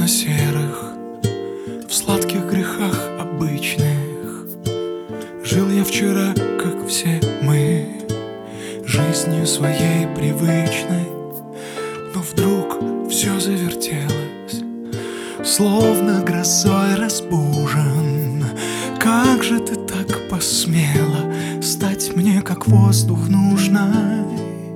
темно-серых, в сладких грехах обычных. Жил я вчера, как все мы, жизнью своей привычной. Но вдруг все завертелось, словно грозой разбужен. Как же ты так посмела стать мне, как воздух нужной,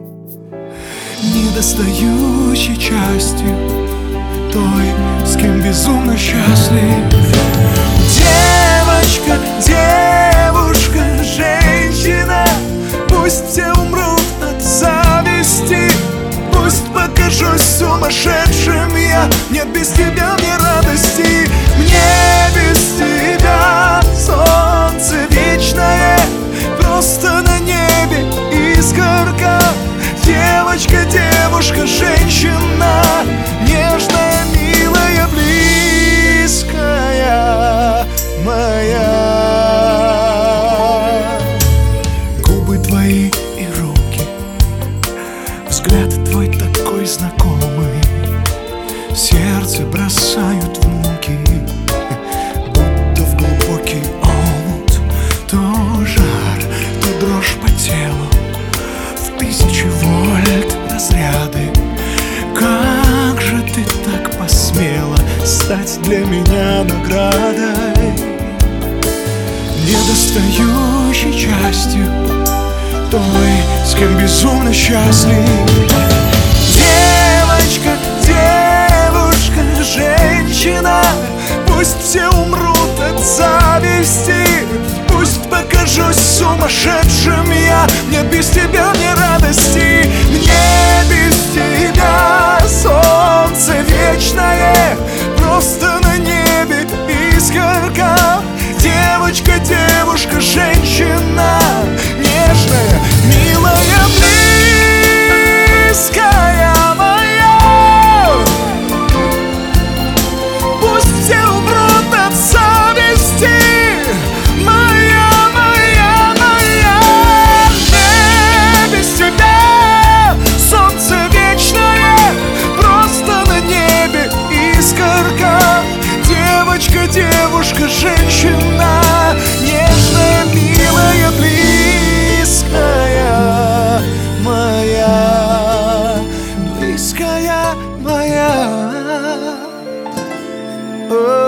недостающей частью той, с кем безумно счастлив. Девочка, девушка, женщина, пусть все умрут от зависти, пусть покажусь сумасшедшим я. Нет без тебя мне радости, мне без тебя солнце вечное, просто на небе искорка. Девочка, девушка, женщина, нежная, милая, близкая моя. Губы твои и руки, взгляд твой такой знакомый, сердце бросают в муки, будто в глубокий омут. То жар, то дрожь по телу, в тысячи вольт разряды. Как же ты так посмела стать для меня наградой, недостающей частью той, с кем безумно счастлив. Девочка, девушка, женщина, пусть все умрут от зависти, пусть покажусь сумасшедшим я. Нет без тебя мне радости, мне без тебя солнце вечное, просто на небе искорка. Девочка, девушка, женщина, нежная, милая, близкая моя. Пусть все умрут от зависти, моя, моя, моя. Не без тебя солнце вечное, просто на небе искорка. Девочка, девушка, женщина, нежная, милая, близкая моя, близкая моя.